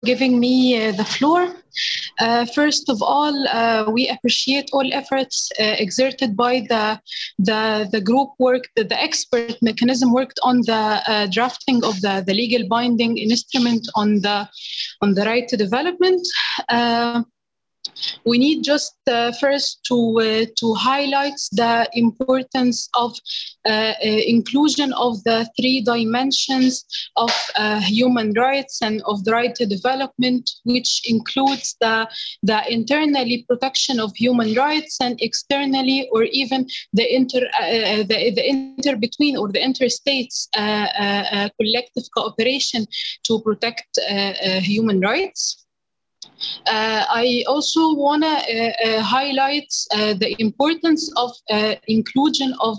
giving me the floor. First of all, we appreciate all efforts exerted by the group work, the expert mechanism worked on the drafting of the legal binding instrument on the right to development. We need just first to highlight the importance of inclusion of the three dimensions of human rights and of the right to development, which includes the internally protection of human rights and externally, or even the inter between or the interstates collective cooperation to protect human rights. I also want to highlight the importance of inclusion of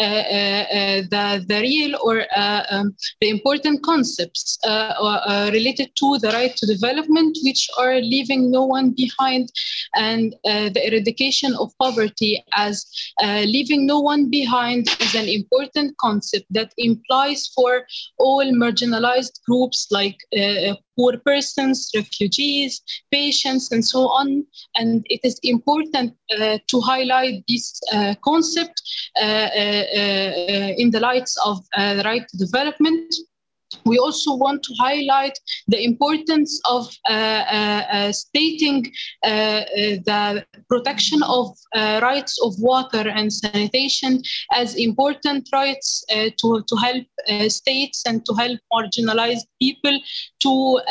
the real or the important concepts related to the right to development, which are leaving no one behind, and the eradication of poverty as leaving no one behind is an important concept that implies for all marginalized groups like poor persons, refugees, patients, and so on. And it is important to highlight this concept in the lights of the right to development. We also want to highlight the importance of stating the protection of rights of water and sanitation as important rights to help states and to help marginalized people to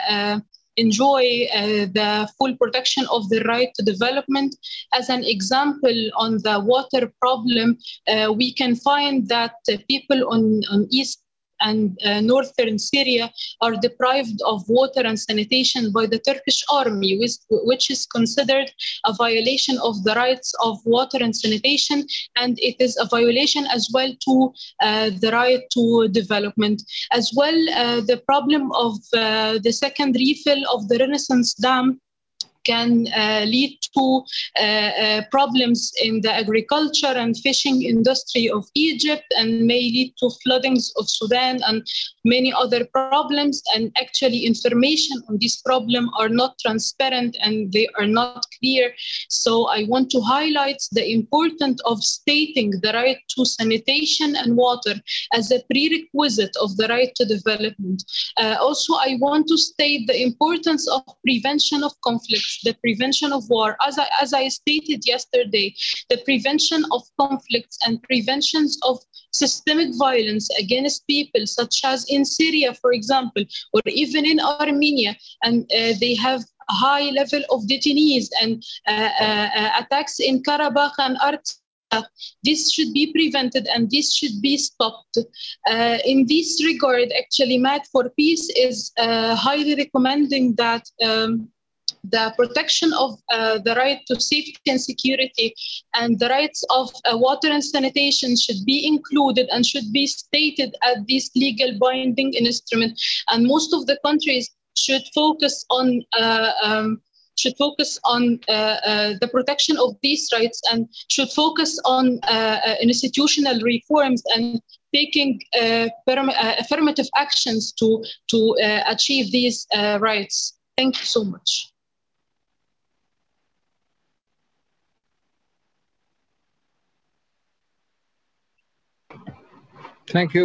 enjoy the full protection of the right to development. As an example, on the water problem, we can find that people on East and northern Syria are deprived of water and sanitation by the Turkish army, which is considered a violation of the rights of water and sanitation, and it is a violation as well to the right to development. As well, the problem of the second refill of the Renaissance Dam can lead to problems in the agriculture and fishing industry of Egypt, and may lead to floodings of Sudan and many other problems. And actually information on this problem are not transparent and they are not clear. So I want to highlight the importance of stating the right to sanitation and water as a prerequisite of the right to development. Also, I want to state the importance of prevention of conflicts, the prevention of war. As I stated yesterday, the prevention of conflicts and preventions of systemic violence against people, such as in Syria, for example, or even in Armenia, and they have a high level of detainees and attacks in Karabakh and Artsakh. This should be prevented and this should be stopped. In this regard, actually, MAD for Peace is highly recommending that the protection of the right to safety and security and the rights of water and sanitation should be included and should be stated at this legal binding instrument. And most of the countries should focus on the protection of these rights and should focus on institutional reforms and taking affirmative actions to achieve these rights. Thank you so much. Thank you.